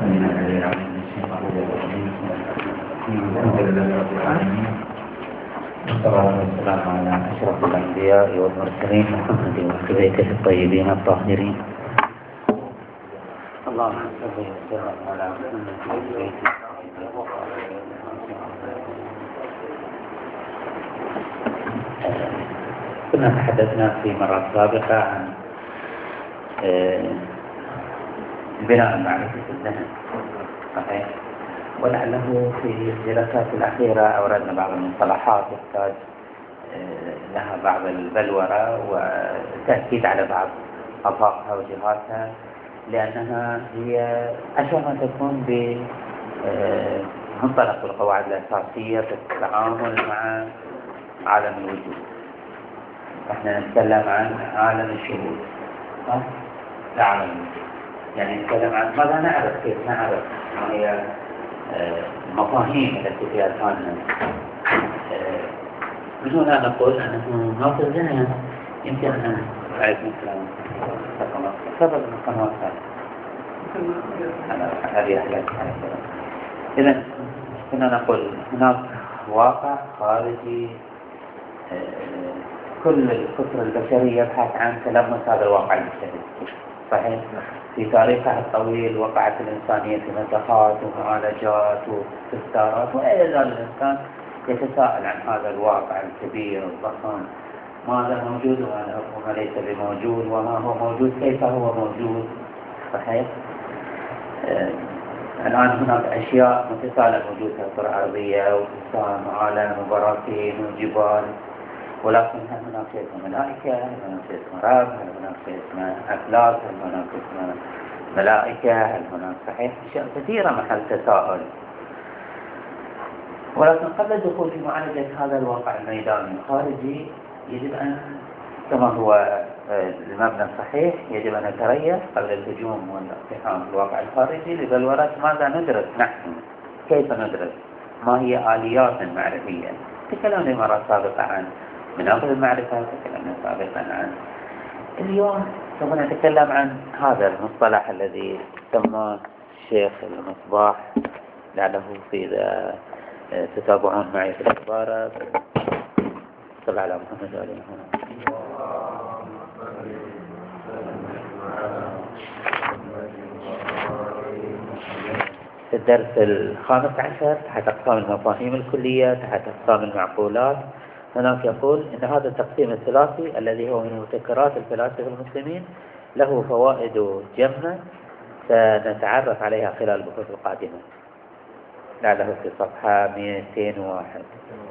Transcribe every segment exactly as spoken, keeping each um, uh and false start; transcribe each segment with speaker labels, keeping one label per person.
Speaker 1: الحمد لله رب العالمين، والصلاة والسلام على أشرف الأنبياء والمرسلين محمد وأهل بيته الطيبين الطاهرين. اللهم صل وسلم على محمد وأهل بيته. كنا تحدثنا في مرات سابقة عن بناء المعرفة في الذهن، صحيح؟ ولعله في الجلسات الأخيرة أوردنا بعض المصطلحات يحتاج لها بعض البلورة والتأكيد على بعض آفاقها وجهاتها، لأنها هي أشبه ما تكون بمنطلق القواعد الأساسية في التعامل مع عالم الوجود. احنا نتكلم عن عالم الشهود، صح؟ لا عالم الوجود، يعني نتكلم عن ماذا نعرف، كيف نعرف، ما هي المفاهيم التي في أذهاننا. من هنا نقول أنه ما في الذهن يمكن أن أعيد مثلا سبب القنوات هذه أحلام. إذن كنا نقول هناك واقع خارجي، كل الفكر البشري يبحث عن تلمس هذا الواقع البشري، صحيح؟ في تاريخها الطويل وقعت الإنسانية في مساحات ومعالجات واستفسارات، ولا يزال الإنسان يتساءل عن هذا الواقع الكبير الضخم، ماذا موجود وما ليس بموجود، وما هو موجود كيف هو موجود، صحيح؟ آه الآن هناك أشياء متسالة موجودة في الأرضية وإنسان وعالم وبراكين وجبال، ولكن هل هناك شيء اسمه ملائكة، هل هناك شيء اسمه رب، هل هناك شيء اسمه أفلاك، هل هناك اسمه ملائكة، هل هناك، صحيح؟ أشياء كثيرة محل تساؤل. ولكن قبل الدخول في معالجة هذا الواقع الميداني الخارجي يجب أن، كما هو المبنى الصحيح، يجب أن نتريث قبل الهجوم والاقتحام في الواقع الخارجي لبلورة ماذا ندرس نحن، كيف ندرس، ما هي آليات المعرفية. تكلمنا مرة سابقة عن مناقض المعرفة، تكلمنا سابقا عن، اليوم سوف نتكلم عن هذا المصطلح الذي سماه الشيخ المصباح، لعله في إذا تتابعون معي في العبارة. صلى على محمد وعلى محمد. في الدرس الخامس عشر تحت أقسام المفاهيم الكلية، تحت أقسام المعقولات، هناك يقول إن هذا التقسيم الثلاثي الذي هو من مبتكرات الفلاسفة المسلمين له فوائد جمة سنتعرف عليها خلال البحوث القادمة، لعله في صفحة مئتين وواحد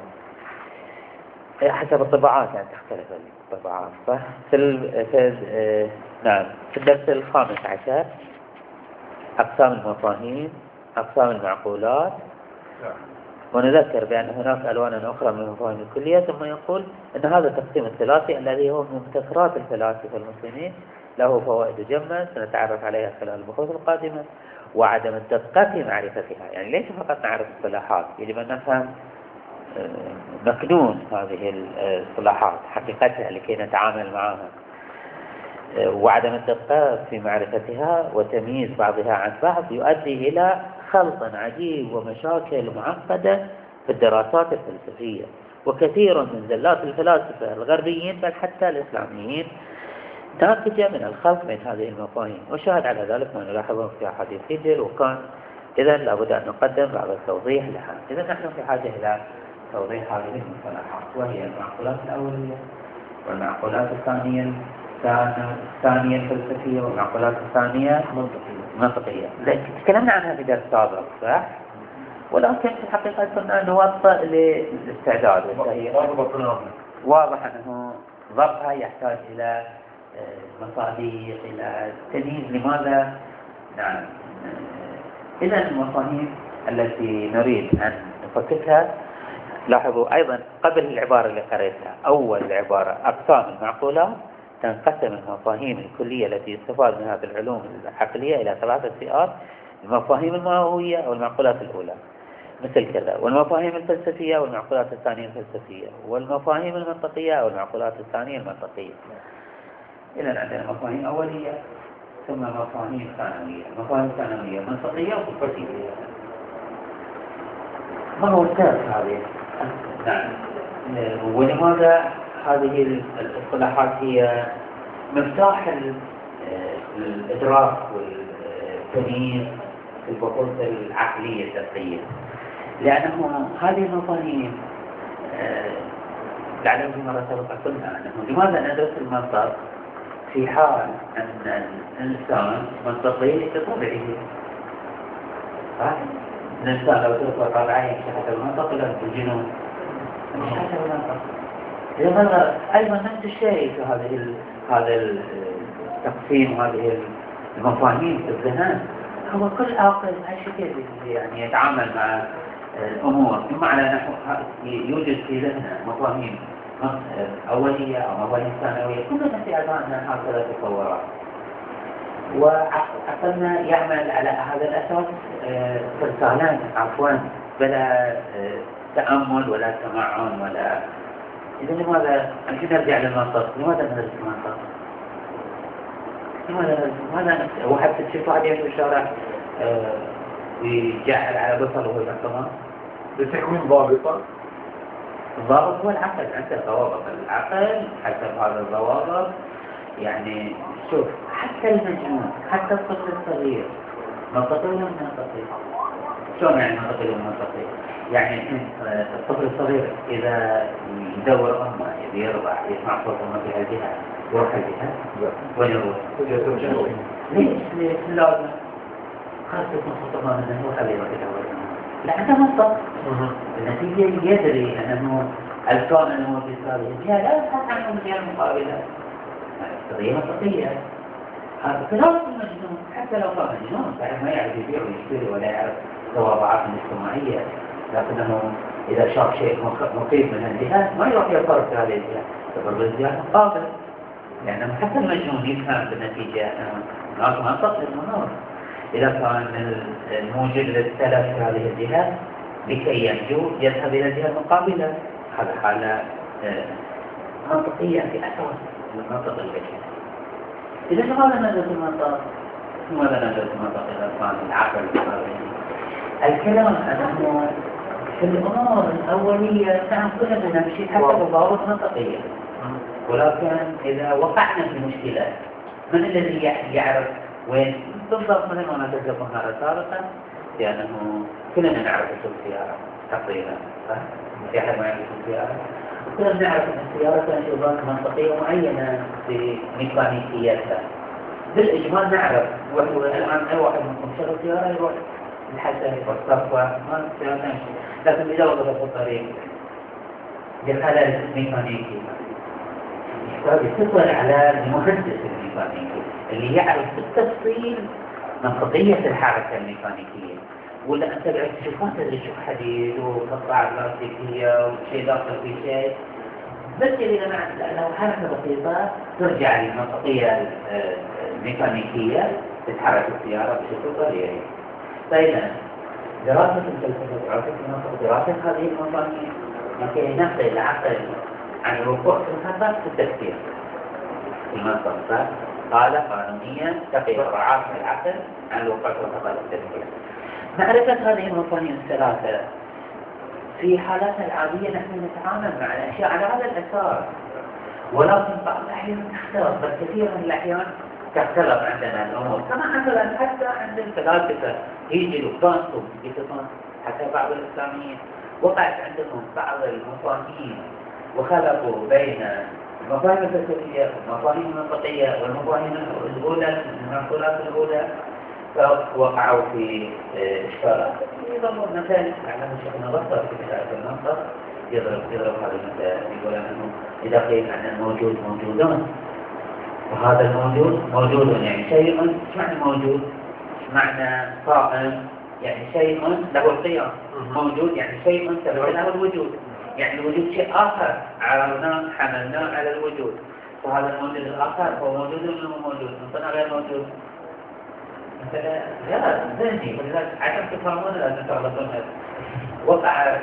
Speaker 1: حسب الطباعات، يعني تختلف الطباعات. في, ال... في ال... نعم في الدرس الخامس عشر أقسام المفاهيم، أقسام المعقولات، ونذكر بأن هناك ألوانا أخرى من المفاهيم الكلية، ثم يقول أن هذا التقسيم الثلاثي الذي هو من مبتكرات الفلاسفة المسلمين له فوائد جمة سنتعرف عليها خلال البحوث القادمة، وعدم الدقة في معرفتها. يعني ليس فقط نعرف اصطلاحات، يجب أن نفهم مكنون هذه الاصطلاحات، حقيقتها لكي نتعامل معها، وعدم الدقة في معرفتها وتمييز بعضها عن بعض يؤدي إلى خلط عجيب ومشاكل معقدة في الدراسات الفلسفية. وكثير من زلات الفلاسفة الغربيين بل حتى الإسلاميين ناتجة من الخلط بين هذه المفاهيم، وشاهد على ذلك ما نلاحظه في أحاديث هيجل، وكان إذا لابد أن نقدم بعض التوضيح لها. إذا نحن في حاجة إلى توضيح هذه المصطلحات، وهي المعقولات الأولية والمعقولات الثانية الثانية الفلسفية والمعقولات الثانية منطقية. تكلمنا عنها في درس سابق، صح؟ ولكن في الحقيقة كنا نوطئ للاستعداد، واضح أنه ضبطها يحتاج إلى مصادق، إلى تمييز لماذا. نعم. إذا المفاهيم التي نريد أن نفككها، لاحظوا أيضا قبل العبارة اللي قريتها، أول العبارة أقسام المعقولات، تنقسم المفاهيم الكلية التي يستفاد منها في العلوم العقلية إلى ثلاثة فئات: المفاهيم الماهوية أو المعقولات الأولى مثل كذا، والمفاهيم الفلسفية والمعقولات الثانية الفلسفية، والمفاهيم المنطقية أو المعقولات الثانية المنطقية. إذا عندنا مفاهيم أولية ثم مفاهيم ثانوية، مفاهيم ثانوية منطقية وصفاتية. ما هو السبب هذه؟ نعم. ولماذا هذه الاصطلاحات هي مفتاح الإدراك والتمييز في البحوث العقلية الدقيقة؟ لأنه هذه المفاهيم لعله مرة سبق قلنا أنه لماذا ندرس المنطق في حال أن الإنسان منطقي بطبعه؟ الإنسان لو تلقى طبعين حتى المنطق إلى الجنون مش حتى المنطق. لماذا أيضا نفس الشيء في هذه هذا التقسيم وهذه المفاهيم في الذهن. هو كل عاقل هالشكل يعني يتعامل مع الأمور بمعنى نحو يوجد في ذهنه مفاهيم أولية أو مفاهيم ثانوية، كلنا في أذهاننا هكذا تصورات، وعقلنا يعمل على هذا الأساس ترسالان عفوا بلا تأمل ولا تمعن ولا. إذا لماذا الحين نرجع للمنطق؟ لماذا ندرس المنطق؟ لماذا لماذا واحد تشوف واحد يمشي في الشارع ويجعل على بصره وهو يحكمه؟
Speaker 2: لتكوين ضابطة.
Speaker 1: الضابط هو العقل، أنت ضوابط العقل حسب هذا الضوابط. يعني شوف حتى المجنون حتى الطفل الصغير منطقي ولا منطقي؟ شلون يعني منطقي ولا منطقي؟ يعني الطفل الصغير إذا يدور أمه يبي يرضع يسمع صوت أمه في هالجهة يروح الجهة وين يروح؟ ليش؟ ليش لازم؟ خلاص يكون صوت أمه منه وخليه يروح يدور أمه. لا هذا منطق. النتيجة يدري أنه الكون الموجود في هذه الجهة لا يبحث عنه من الجهة المقابلة. قضية منطقية. هذا خلاف المجنون حتى لو كان مجنون يعني ما يعرف يبيع ويشتري ولا يعرف التواضعات الاجتماعية، لكنه إذا شاف شيء مخيف من الجهات ما يروح يفرق في هذه الجهة، يفرق الجهة مقابل. لأنه حتى المجنون يفهم بالنتيجة أنه هناك منطق للمنور. إذا كان الموجود للتلف في هذه الجهات لكي ينجو يذهب إلى الجهة المقابلة. هذا حالة منطقية في أساس المنطق البشري. إذا لماذا ندرس المنطق؟ لماذا ندرس المنطق إذا كان العقل الكلام أنه في الأمور الأولية نعم كلنا نمشي حتى بضوابط منطقية، ولكن إذا وقعنا في مشكلة من الذي يعرف وين بالضبط؟ مثل ما نتذكر هذا سابقا لأنه كلنا نعرف اسم السيارة تقريبا، في أحد ما يعرف اسم السيارة؟ كلنا نعرف أن السيارة كانت شغلات منطقية معينة في ميكانيكيتها بالإجمال نعرف. الآن أي واحد منكم شغل سيارة يروح الحسن والصفوة ما السيارة تمشي، لكن إذا وضعت في الطريق بخلل ميكانيكي يحتاج يتصل على المهندس الميكانيكي اللي يعرف بالتفصيل منطقية الحركة الميكانيكية. ولا أنت بعد تشوف ما تدري تشوف حديد وقطع بلاستيكية وشيء داخل في شيء، بس إذا معنى لأنه حركة بسيطة ترجع للمنطقية الميكانيكية تتحرك السيارة بشكل طبيعي. فإذا دراسة الفلسفة دراسة المنطق دراسة هذه المفاهيم لكي نقل العقل عن الوقوع في الخطأ في التفكير في المنطق. قال قانونيا تقي رعاة العقل عن الوقوع في الخطأ في التفكير. معرفة هذه المفاهيم الثلاثة في حالاتنا العادية نحن نتعامل مع الأشياء على هذا الأساس، ولكن بعض الأحيان تختلف، بل كثير من الأحيان تختلف عندنا الأمور. كما مثلا حتى عند الفلاسفة هيجل وكانت وكانت حتى بعض الإسلاميين وقعت عندهم بعض المفاهيم وخلقوا بين المفاهيم الفلسفية والمفاهيم المنطقية والمفاهيم الأولى المنقولات الأولى، فوقعوا في إشكالات. يضرب مثال على شيخنا بطل في كتاب المنطق يضرب يضرب هذا المثال، يقول أنه إذا قيل أن الموجود موجودون وهذا الموجود موجود يعني شيء، ايش معنى موجود؟ معنى قائم يعني شيء له القيام، موجود يعني شيء سبب له الوجود، يعني الوجود شيء آخر عرضناه حملناه على الوجود، وهذا الموجود الآخر هو موجود ولا مو موجود؟ مثلا غير موجود مثلا لا ذهني، ولذلك عشان تفهمون لازم تعرفون. وقع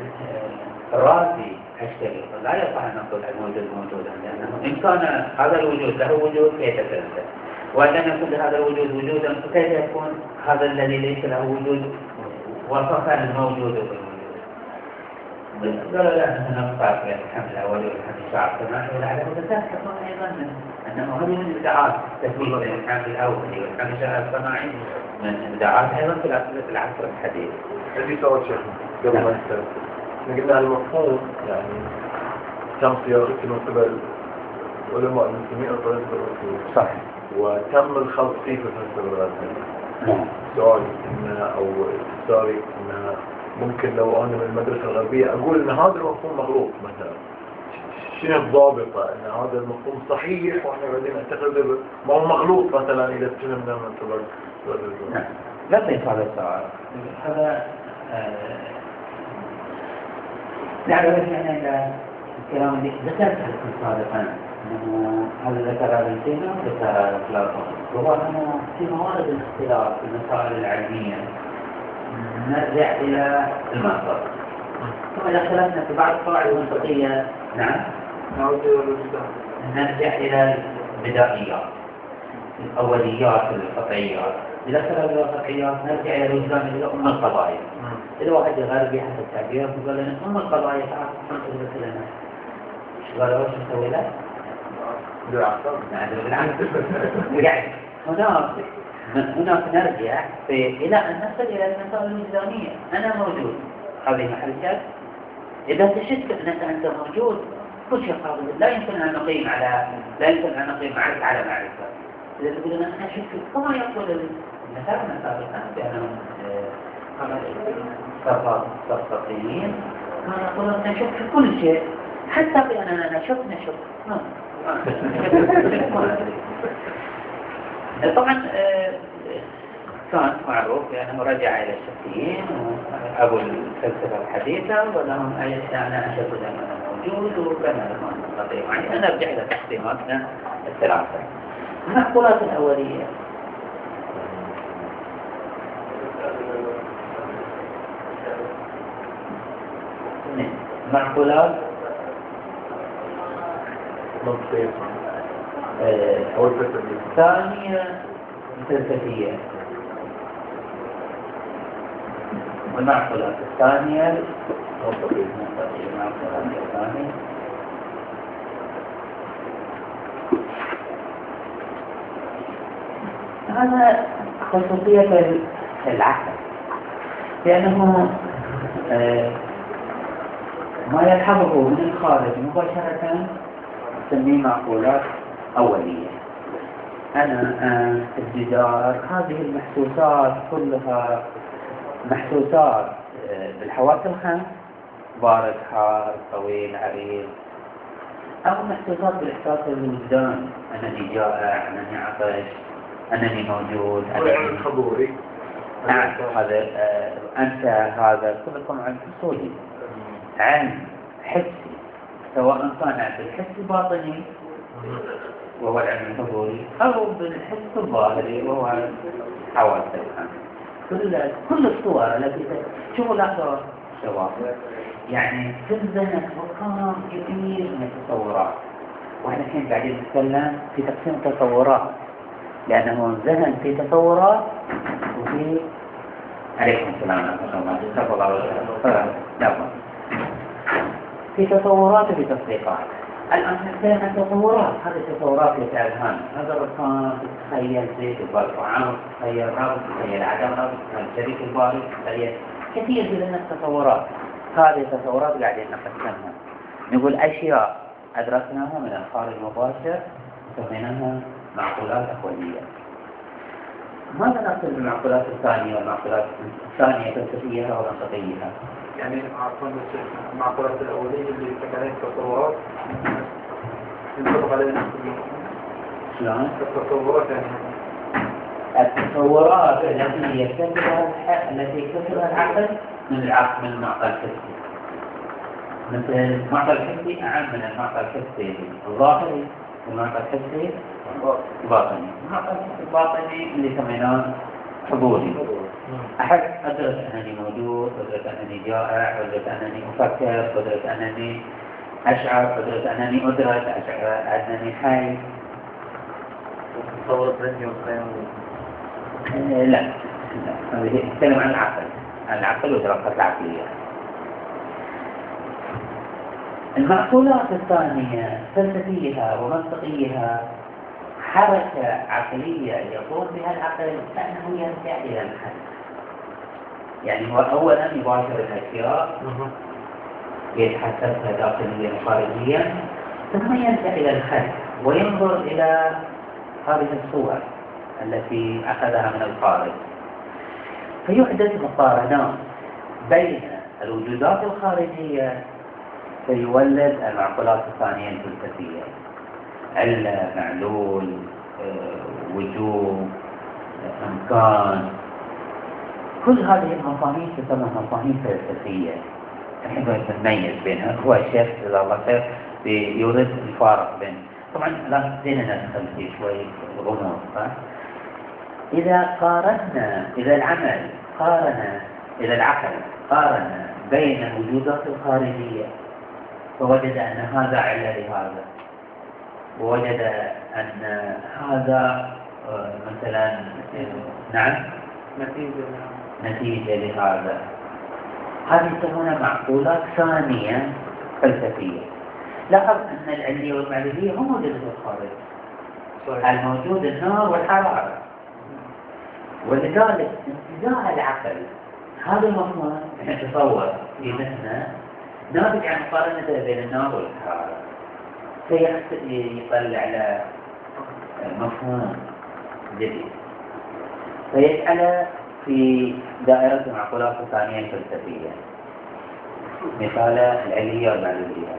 Speaker 1: الرازي أشتري لا يصح أن نقول الموجود موجودا، لأنه إن كان هذا الوجود له وجود كيف تنسى؟ وإن لم يكن لهذا الوجود وجودا فكيف يكون هذا الذي ليس له وجود وصفا الموجود بالوجود؟ قالوا لا أننا نقطع في الحمل الأول والحمل الشعب كمان ولعله تتذكر أيضا أنه هذه من إبداعات تثبيت الحمل الأول والحمل الشعب الصناعي من إبداعات أيضا في العصر الحديث.
Speaker 2: هذه سؤال شيخ قبل ما نستمر. قلنا المفهوم يعني تم صياغته من قبل علماء المسلمين أو طريقة الرسول.
Speaker 1: صح.
Speaker 2: وتم الخلط فيه في الفلسفة الغربية.
Speaker 1: نعم.
Speaker 2: سؤال إنه أو استفساري إنه ممكن لو أنا من المدرسة الغربية أقول إن هذا المفهوم مغلوط مثلا. شنو الضابطة إن هذا المفهوم صحيح وإحنا بعدين نعتقد ما هو مغلوط مثلا إذا استلمنا من قبل الرسول.
Speaker 1: نعم. لا تنفع هذا السؤال. هذا نعرف أن الكلام اللي ذكرته سابقا أنه هذا ذكر ابن سينا وذكر أفلاطون وهو أنه في موارد الاختلاف في المسائل العلمية نرجع إلى المصدر ثم إذا اختلفنا في بعض القواعد المنطقية نعم
Speaker 2: نعود إلى الوجدان
Speaker 1: نرجع إلى البدائيات الأوليات القطعيات إذا اختلفنا القطعيات نرجع إلى الوجدان إلى أم القضايا إذا واحد غربي حتى التعبير يقول لنا أم القضايا تعرف تنقل لنا إيش قالوا إيش نسوي له؟ يعني هناك هناك نرجع إلى أن نصل إلى المسائل الوجدانية أنا موجود هذه محل شك إذا تشك أنك أنت موجود كل شيء قابل لا يمكن أن نقيم على لا يمكن أن نقيم معرفة على معرفة إذا تقول أنا أشك كما يقول المثال سابقا بأنهم الصفاقيين كانوا يقولون نشك في كل شيء حتى بأننا نشك نشك طبعا كان معروف بأنه رجع إلى الشافعيين أبو الفلسفة الحديثة ولهم أنا أشك دائما موجود وكان لهم قضية معينة نرجع إلى تقسيماتنا الثلاثة. المعقولات الأولية معقولات
Speaker 2: منطقية
Speaker 1: أو الثانية الفلسفية والمعقولات الثانية المنطقية المعقولات الثانية هذا خصوصية العقل لأنه ما يلحظه من الخارج مباشرة نسميه معقولات أولية. أنا أنت الجدار هذه المحسوسات كلها محسوسات بالحواس الخمس بارد حار طويل عريض أو محسوسات بالإحساس بالوجدان أنني جائع أنني عطش أنني موجود
Speaker 2: أنني حضوري
Speaker 1: نعم هذا أنت هذا كلكم عن حصولي عن حسي سواء كان بالحس الباطني وهو العلم الحضوري أو بالحس الظاهري وهو حواس الخمس كل كل الصور التي شوفوا لحظة شباب يعني في الذهن مقام كبير من التصورات واحنا الحين قاعدين نتكلم في تقسيم تصورات لأنه الذهن في تصورات وفي عليكم السلام ورحمة الله وبركاته في تصورات وفي تصديقات. الآن نتكلم عن تصورات هذه التصورات اللي في الأذهان هذا الرقم تخيل زيت البرقعان تخيل رب تخيل عدم رب تخيل شريك الباري تخيل كثير من التصورات هذه التصورات قاعدين نقسمها نقول أشياء أدركناها من الخارج المباشر سميناها معقولات أولية. ماذا نقصد بالمعقولات الثانية والمعقولات الثانية فلسفية ومنطقية؟
Speaker 2: يعني عفوا المعقولات الأولية اللي تكلمت التصورات ينطبق علينا
Speaker 1: شلون؟
Speaker 2: التصورات يعني
Speaker 1: التصورات التي يكتسبها التي يكتسبها العقل من العقل من المعقل الحسي مثل المعقل الحسي أعم من المعقل الحسي الظاهري والمعقل الحسي الباطني. المعقل الباطني اللي سميناه حضوري أحد أدرك أنني موجود أدرك أنني جائع أدرك أنني أفكر أدرك أنني أشعر أدرك أنني أدرك أشعر أنني حي
Speaker 3: تصور الذهني والخيال.
Speaker 1: لا لا، هذه تتكلم عن العقل، عن العقل والدراسات العقلية. المعقولات الثانية فلسفيها ومنطقيها حركة عقلية يقوم بها العقل كأنه يرجع إلى الخلق. يعني هو أولا يباشر الأشياء يتحسبها داخليا وخارجيا، ثم يرجع إلى الخلق وينظر إلى هذه الصور التي أخذها من الخارج، فيحدث مقارنات بين الوجودات الخارجية فيولد المعقولات الثانية الفلسفية: علة، معلول، وجود، أمكان. كل هذه المفاهيم تسمى مفاهيم فلسفية. نحن نميز بينها. هو الشيخ جزاه الله خير يورد الفارق بين، طبعا لا زين ندخل في شوي غموض. إذا قارنا، إذا العمل قارن، إذا العقل قارن بين الوجودات الخارجية فوجد أن هذا علة لهذا، ووجد أن هذا مثلا نعم
Speaker 3: نتيجة
Speaker 1: نتيجة لهذا، هذه تسمى معقولات ثانية فلسفية. لاحظ أن العلية والمعلولية هم موجودة في الخارج، الموجود النار والحرارة، ولذلك انتزاع العقل هذا المفهوم نتصور في ذهننا ناتج عن مقارنة بين النار والحرارة، فيطلع على مفهوم جديد فيجعل في دائرة المعقولات الثانية الفلسفية، مثال العلية والمعلولية.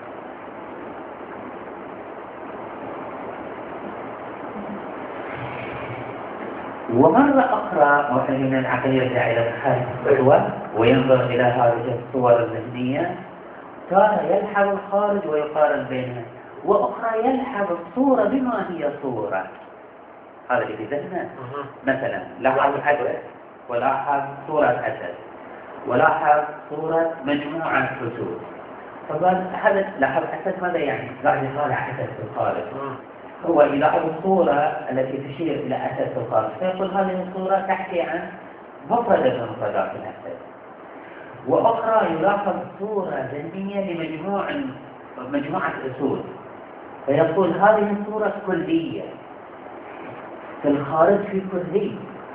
Speaker 1: ومرة أخرى وحين العقل يرجع إلى الخارج وينظر إلى هذه الصور الذهنية، تارة يلحظ الخارج ويقارن بينها، وأخرى يلحظ الصورة بما هي صورة. هذا اللي في ذهنه. مثلا لاحظ أسد ولاحظ صورة أسد ولاحظ صورة مجموعة أسود، فقال هذا لاحظ أسد ماذا يعني؟ قاعد يطالع أسد في الخارج. هو يلاحظ الصورة التي تشير إلى أسد في الخارج فيقول هذه الصورة تحكي عن مفردة من مفردات الأسد. وأخرى يلاحظ صورة ذهنية لمجموعة مجموعة أسود فيقول هذه الصورة كلية، في الخارج في كلية،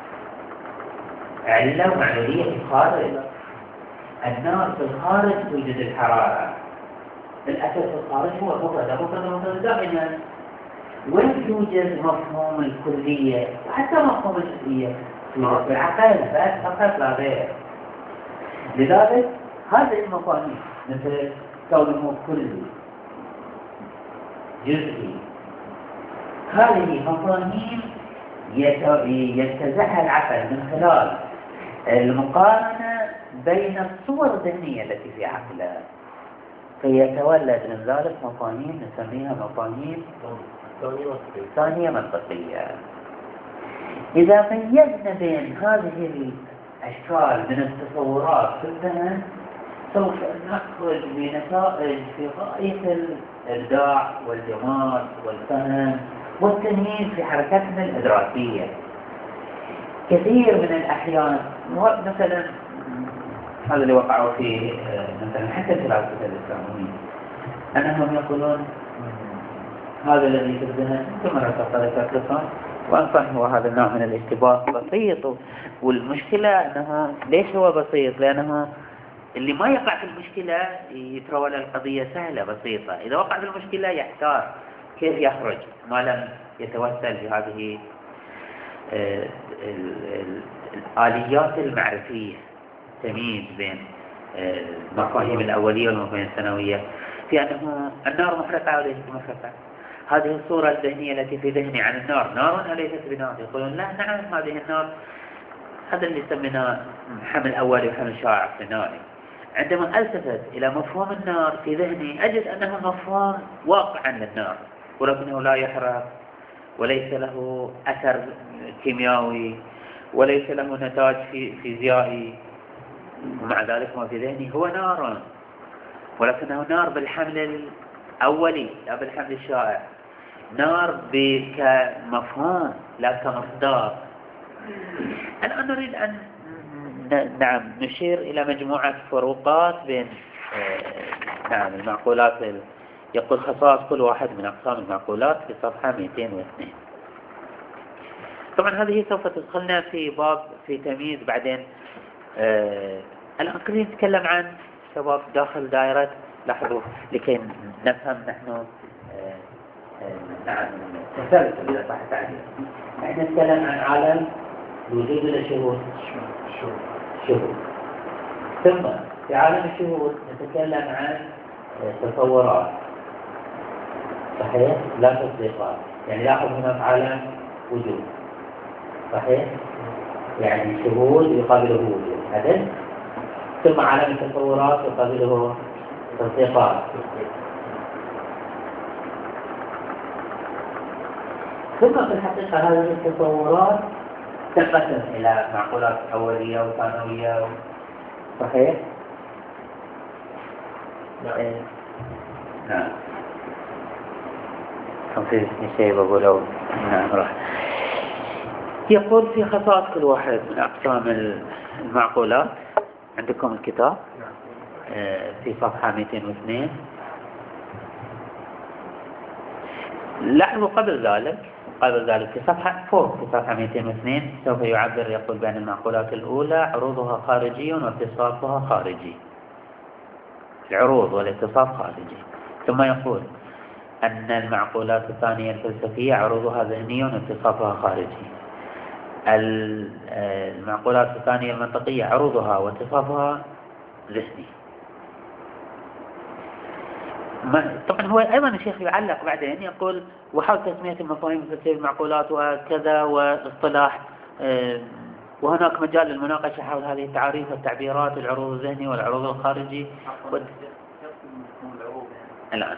Speaker 1: علة ومعلولية في الخارج. النار في الخارج توجد الحرارة، الأسد في الخارج هو مفردة مفردة مفردة دائما. وين يوجد مفهوم الكلية وحتى مفهوم الجزئية؟ في العقل فقط لا غير. لذلك هذه المفاهيم مثل كونه كلي جزئي، هذه مفاهيم ينتزعها العقل من خلال المقارنة بين الصور الذهنية التي في عقله، فيتولد من ذلك مفاهيم نسميها مفاهيم ثانية منطقية. إذا ميزنا بين هذه الأشكال من التصورات في الذهن سوف نخرج بنتائج في غاية الإبداع والجمال والفهم والتمييز في حركتنا الإدراكية. كثير من الأحيان مثلا هذا اللي وقعوا فيه مثلا حتى الفلاسفة الإسلاميين أنهم يقولون هذا الذي في الذهن ثم رسالة لكم، وأنصح هو هذا النوع من الاشتباه بسيط. والمشكلة أنها ليش هو بسيط؟ لأنها اللي ما يقع في المشكلة يترول القضية سهلة بسيطة، إذا وقع في المشكلة يحتار كيف يخرج ما لم يتوسل بهذه الآليات المعرفية، تمييز بين المفاهيم الأولية والمفاهيم الثانوية، في أنه النار محرقة وليست محرقة. هذه الصورة الذهنية التي في ذهني عن النار نار أليست بنار؟ يقولون لا نعم هذه النار، هذا اللي سميناه حمل أولي وحمل شائع ثانوي. عندما ألتفت إلى مفهوم النار في ذهني أجد أنه مفهوم واقعا للنار، ولكنه لا يحرق وليس له أثر كيميائي وليس له نتاج فيزيائي، ومع ذلك ما في ذهني هو نار، ولكنه نار بالحمل الأولي لا بالحمل الشائع. نار كمفهوم لا كمصدر. الآن نريد أن نعم نشير إلى مجموعة فروقات بين نعم المعقولات. يقول خصائص كل واحد من أقسام المعقولات في صفحة مئتين واثنين. طبعا هذه سوف تدخلنا في باب في تمييز بعدين. آه الآن كنا نتكلم عن شباب داخل دائرة. لاحظوا لكي نفهم نحن آه آه نعم تسلسل إذا صح التعبير. نحن نتكلم عن عالم الوجود ولا شهود؟ شهود. ثم في عالم الشهود نتكلم عن تصورات، صحيح؟ لا تصديقات. يعني لاحظ هنا في عالم وجود، صحيح؟ يعني شهود يقابله وجود، هذا. ثم عالم التصورات يقابله تصديقات. ثم في الحقيقة هذه التصورات تنقسم إلى معقولات أولية وثانوية، صحيح؟ نعم. نعم. كان في شيء بقوله. نعم راح. يقول في خصائص كل واحد من أقسام المعقولات. عندكم الكتاب في صفحة مئتين واثنين. لاحظوا قبل ذلك قبل ذلك في صفحة فوق في صفحة مئتين واثنين سوف يعبر. يقول بأن المعقولات الأولى عروضها خارجي واتصافها خارجي. العروض والاتصاف خارجي. ثم يقول أن المعقولات الثانية الفلسفية عروضها ذهني واتصافها خارجي. المعقولات الثانية المنطقية عروضها واتصافها ذهني. طبعا هو أيضا الشيخ يعلق بعدين يقول وحاول تسمية المفاهيم الفلسفية المعقولات وكذا واصطلاح، وهناك مجال للمناقشة حول هذه التعاريف والتعبيرات، العروض الذهني والعروض الخارجي. الآن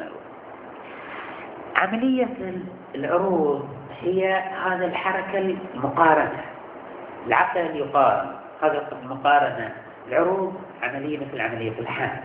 Speaker 1: عملية العروض هي هذا الحركة المقارنة، العقل يقارن، هذا المقارنة. العروض عملية مثل عملية الحمل.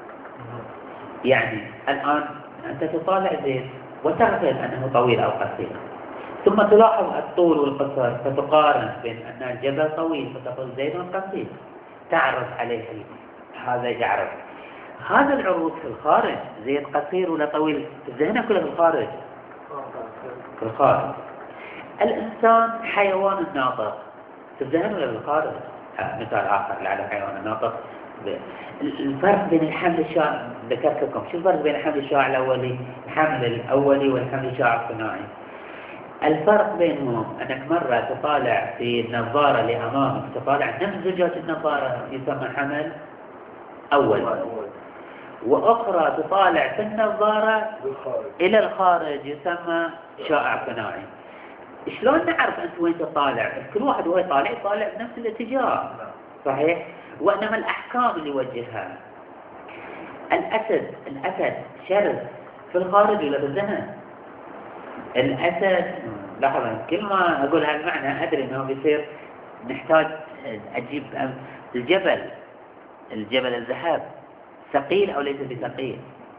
Speaker 1: يعني الآن أنت تطالع زيت وتغفل أنه طويل أو قصير، ثم تلاحظ الطول والقصر فتقارن بين أن الجبل طويل فتقول زيد قصير، تعرف عليه هذا يعرف. هذا العروض في الخارج زيد قصير ولا طويل في الذهن كله في الخارج في الخارج. الإنسان حيوان ناطق في الذهن ولا في الخارج؟ مثال آخر على حيوان ناطق. الفرق بين الحمل الشائع ذكرت لكم شو الفرق بين الحمل الشائع الأولي الحمل الأولي والحمل الشائع الصناعي؟ الفرق بينهم أنك مرة تطالع في النظارة اللي أمامك تطالع نفس زجاج النظارة يسمى حمل أول، وأخرى تطالع في النظارة إلى الخارج يسمى شائع صناعي. شلون نعرف أنت وين تطالع؟ كل واحد وهو يطالع يطالع بنفس الاتجاه، صحيح؟ وإنما الأحكام اللي يوجهها. الأسد الأسد شرس في الخارج ولا في الذهن؟ الأسد لاحظا كل ما أقول هالمعنى أدري أنه بيصير نحتاج أجيب الجبل الجبل الذهب ثقيل أو ليس بثقيل؟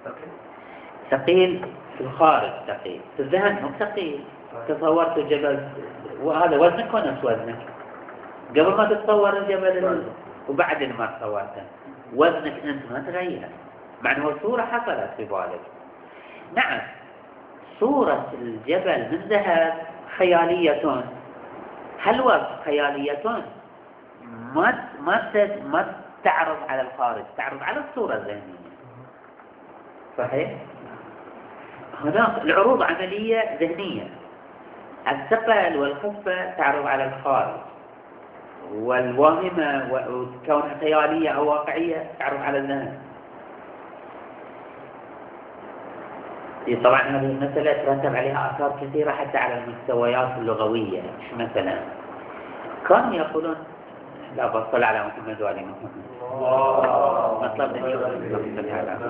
Speaker 1: ثقيل في الخارج، ثقيل في الذهن مو ثقيل. تصورت الجبل وهذا وزنك ونفس وزنك قبل ما تتصور الجبل وبعد ما تصورته وزنك أنت ما تغير، مع أنه صورة حصلت في بالك. نعم صورة الجبل من ذهب خيالية، هل وصف خيالية ما ما ما تعرض على الخارج، تعرض على الصورة الذهنية، صحيح؟ هناك العروض عملية ذهنية، الثقل والخفة تعرض على الخارج، والواهمة وكونها خيالية أو واقعية تعرض على الذهن. طبعا هذه المسألة ترتب عليها آثار كثيرة حتى على المستويات اللغوية. مثلا كانوا يقولون لا بصل على محمد وعلى محمد مطلب اليوم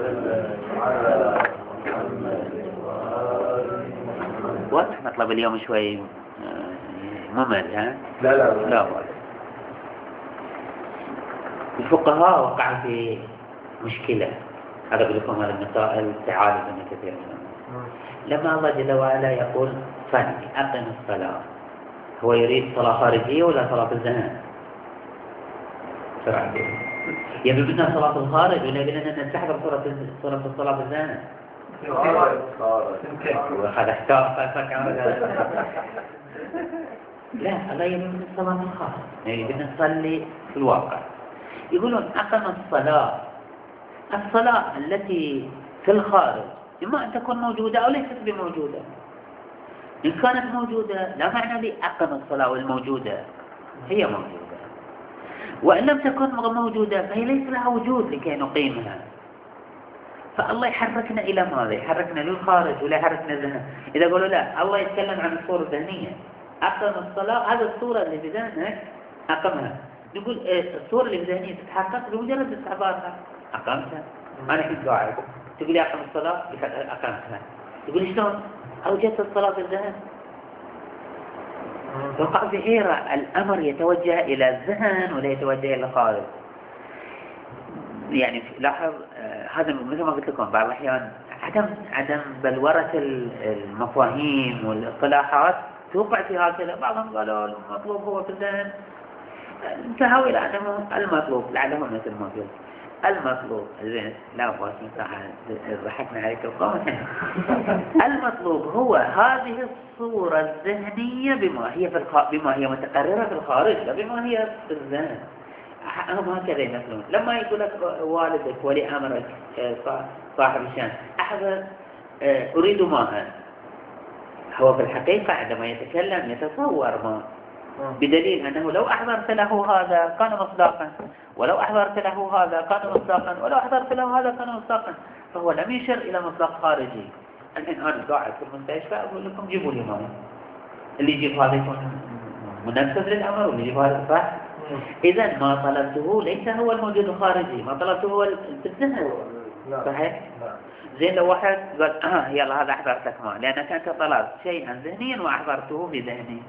Speaker 1: واضح مطلب اليوم شوي ممل ها؟
Speaker 2: لا لا
Speaker 1: لا واضح. الفقهاء وقعوا في مشكلة، هذا بلكم هذا المسائل تعالج من كثير منهم. لما الله جل وعلا يقول صل أقم الصلاة، هو يريد صلاة خارجية ولا صلاة في الذهن؟ شرع يبي بدنا صلاة الخارج ولا يبي لنا نستحضر صورة صورة الصلاة في الذهن؟ وهذا احتار لا، الله يبي من الصلاة الخارج، يبي نصلي في الواقع. يقولون أقم الصلاة، الصلاة التي في الخارج إما أن تكون موجودة أو ليست بموجودة. إن كانت موجودة لا معنى لي أقم الصلاة والموجودة هي موجودة، وإن لم تكن موجودة فهي ليس لها وجود لكي نقيمها. فالله يحركنا إلى ماذا؟ يحركنا للخارج ولا يحركنا الذهن؟ إذا قالوا لا، الله يتكلم عن الصورة الذهنية، أقم الصلاة، هذا الصورة اللي بذهنك أقمها. نقول إيه الصورة اللي بذهنية تتحقق بمجرد استحضارها، أقمتها. أنا الحين قاعد تقول لي أقم الصلاة، أقمتها. تقول شلون أوجدت الصلاة في الذهن؟ وقع في حيرة، الأمر يتوجه إلى الذهن ولا يتوجه إلى الخارج. يعني لاحظ آه هذا مثل ما قلت لكم بعض الأحيان عدم عدم بلورة المفاهيم والاصطلاحات توقع في هكذا. بعضهم قالوا المطلوب هو في الذهن، انتهوا إلى أنه المطلوب لعله مثل ما قلت المطلوب زين. لا بس ضحكنا عليك القوم. المطلوب هو هذه الصورة الذهنية بما هي في الخ... بما هي متقررة في الخارج لا بما هي في الذهن. هم هكذا يمثلون. لما يقول لك والدك ولي أمرك صاحب الشان أحضر أريد ماء، هو في الحقيقة عندما يتكلم يتصور ماء، بدليل أنه لو أحضرت له هذا كان مصداقا، ولو أحضرت له هذا كان مصداقا، ولو أحضرت له هذا كان مصداقا. فهو لم يشر إلى مصداق خارجي. الآن أنا قاعد في المستشفى أقول لكم جيبوا لي ماء، اللي يجيب هذا يكون منفذ للأمر واللي يجيب هذا صح. إذا ما طلبته ليس هو الموجود الخارجي، ما طلبته هو الذهن. صحيح؟ زين لو واحد قال آه يلا هذا أحضرتك ماء لأنك أنت طلبت شيئا ذهنيا وأحضرته بذهني،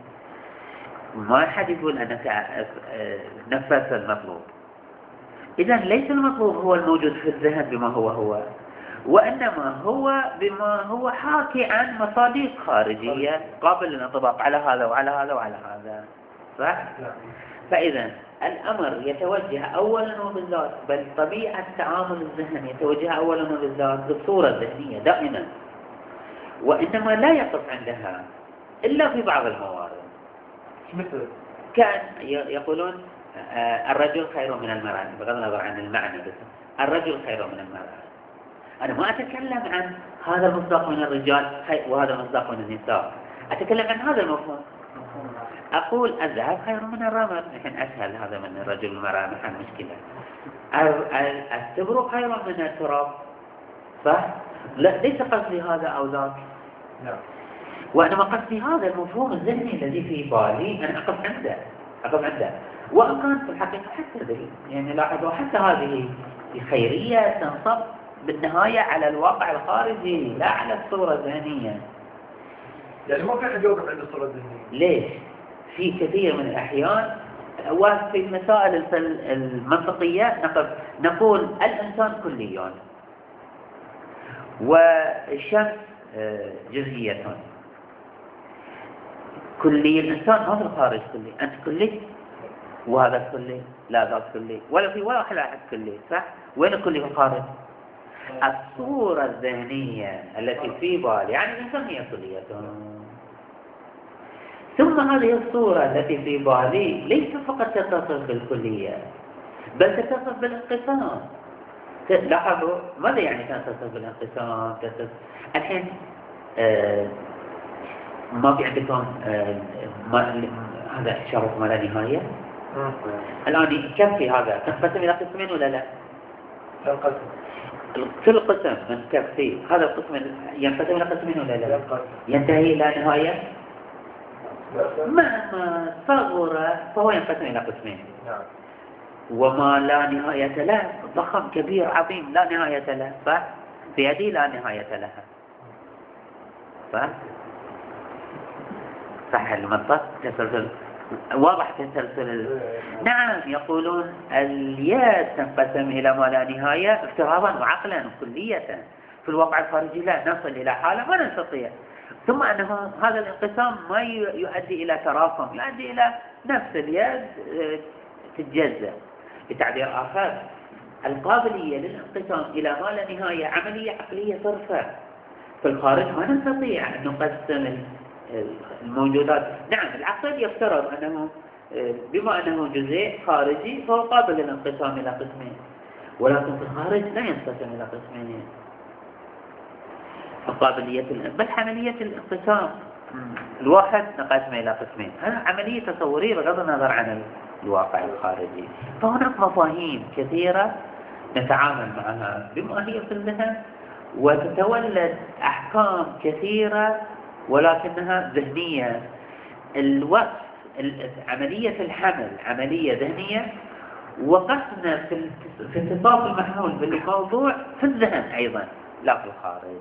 Speaker 1: ما حد يقول أنك نفذت المطلوب. إذا ليس المطلوب هو الموجود في الذهن بما هو هو، وإنما هو بما هو حاكي عن مصادق خارجية قابل للانطباق على هذا وعلى هذا وعلى هذا. صح؟ فإذا الأمر يتوجه أولا وبالذات، بل طبيعة تعامل الذهن يتوجه أولا وبالذات بالصورة الذهنية دائما، وإنما لا يقف عندها إلا في بعض الموارد.
Speaker 2: مثل
Speaker 1: كان يقولون الرجل خير من المرأة، بغض النظر عن المعنى، بس الرجل خير من المرأة. أنا ما أتكلم عن هذا المصداق من الرجال وهذا المصداق من النساء، أتكلم عن هذا المفهوم. أقول الذهب خير من الرمل، نحن أسهل هذا من الرجل والمرأة، ما حل مشكلة. السبر خير من التراب، صح؟ لا ليس قصدي هذا أو ذاك، وأنا قصدي هذا المفهوم الذهني الذي في بالي أنا أقف عنده أقف عنده وأكان في الحقيقة حتى ذلك. يعني لاحظوا حتى هذه الخيرية تنصب بالنهاية على الواقع الخارجي لا على الصورة الذهنية.
Speaker 2: يعني ما في أحد يوقف عند الصورة الذهنية.
Speaker 1: ليش؟ في كثير من الأحيان وفي المسائل المنطقية نقف نقول الإنسان كليان والشمس جزئية. كلي الإنسان ما في الخارج كلي، أنت كلي وهذا كلي، لا ذاك كلي، ولا في ولا واحد كلي، صح؟ وين الكلي في الخارج؟ الصورة الذهنية التي في بالي يعني الإنسان هي كلية. ثم هذه الصورة التي في بالي ليس فقط تتصف بالكلية بل تتصف بالانقسام. لاحظوا ماذا يعني تتصف بالانقسام؟ تتصف الحين آه ما في عندكم آه ما هذا إشارة ما لا نهاية. الآن يكفي هذا تنقسم إلى قسمين ولا لا؟
Speaker 2: تنقسم
Speaker 1: كل قسم من كفي هذا القسم ينقسم إلى قسمين ولا لا؟ ينتهي إلى نهاية. مهما صغر فهو ينقسم إلى قسمين.
Speaker 2: نعم.
Speaker 1: وما لا نهاية له ضخم كبير عظيم لا نهاية له، صح؟ في هذه لا نهاية لها، صح؟ صح المنطق تسلسل واضح تسلسل. نعم يقولون الياء تنقسم إلى ما لا نهاية افتراضا وعقلا كلية، في الواقع الخارجي لا نصل إلى حالة ما نستطيع. ثم أنه هذا الانقسام ما يؤدي إلى تراكم، يؤدي إلى نفس اليد تتجزأ. بتعبير آخر، القابلية للانقسام إلى ما لا نهاية عملية عقلية صرفة. في الخارج ما نستطيع أن نقسم الموجودات. نعم العقل يفترض أنه بما أنه جزيء خارجي فهو قابل للانقسام إلى قسمين، ولكن في الخارج لا ينقسم إلى قسمين. قابلية بل عملية الانقسام الواحد نقسمه إلى قسمين، هذا عملية تصورية بغض النظر عن الواقع الخارجي. فهناك مفاهيم كثيرة نتعامل معها بما هي في الذهن، وتتولد أحكام كثيرة ولكنها ذهنية. الوصف عملية الحمل عملية ذهنية، وقسنا في في اتصاف المحمول بالموضوع في الذهن أيضا لا في الخارج.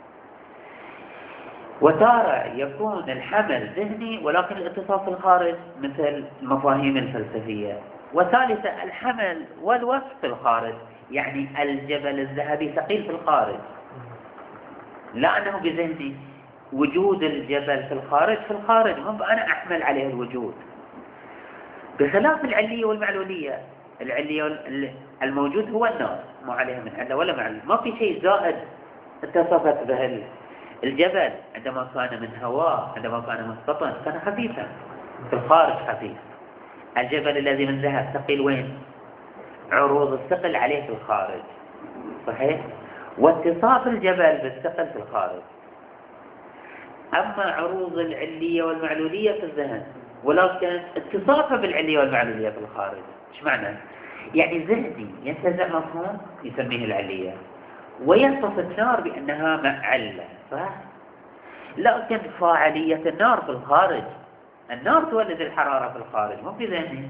Speaker 1: وتارة يكون الحمل ذهني ولكن الاتصاف في الخارج مثل المفاهيم الفلسفية. وثالثة الحمل والوصف في الخارج، يعني الجبل الذهبي ثقيل في الخارج لا أنه بذهني. وجود الجبل في الخارج في الخارج هم أنا أحمل عليه الوجود، بخلاف العلية والمعلولية. العلية الموجود هو النار، ما عليه من علة ولا معلول، ما في شيء زائد اتصفت به. الجبل عندما كان من هواء، عندما كان من سطح كان خفيفا، في الخارج خفيف. الجبل الذي من ذهب ثقيل وين؟ عروض الثقل عليه في الخارج، صحيح؟ واتصاف الجبل بالثقل في الخارج. أما عروض العلية والمعلولية في الذهن، ولكن اتصافها بالعلية والمعلولية في الخارج. ايش معنى؟ يعني ذهني ينتزع مفهوم يسميه العلية، ويصف النار بأنها معلة، صح؟ لكن فاعلية النار في الخارج، النار تولد الحرارة في الخارج مو في ذهني.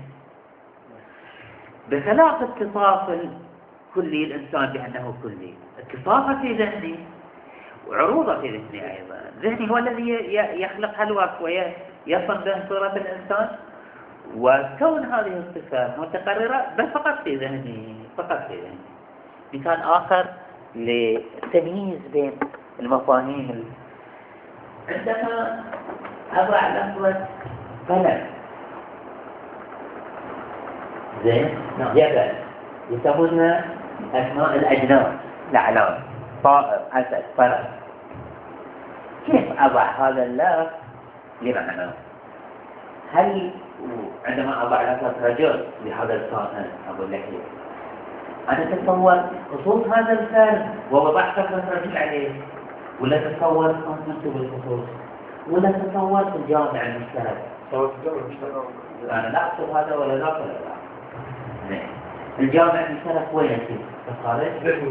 Speaker 1: بخلاف اتصاف الكلي الإنسان بأنه كلي، اتصافه في ذهني وعروضه في ذهني أيضا. ذهني هو الذي يخلق هالوصف ويصن به صورة الإنسان، وكون هذه الصفة متقررة بس فقط في ذهني، فقط في ذهني. مثال آخر للتمييز بين المفاهيم، عندما أضع لفظة قلم زين جبل يسمونها أسماء الأجناس، الأعلام، طائر، أسد، فرس. كيف أضع هذا اللفظ لمعنى؟ هل عندما أضع لفظة رجل لهذا الكائن أقول لك أنا أتصور خصوص هذا الفرد ووضعت لفظة رجل عليه، ولا تتصور كنت بالخصوص، ولا تتصور في الجامع المشترك. أنا لا أقصد هذا ولا ذاك ولا ذاك. الجامع المشترك وين يصير؟ في الخارج؟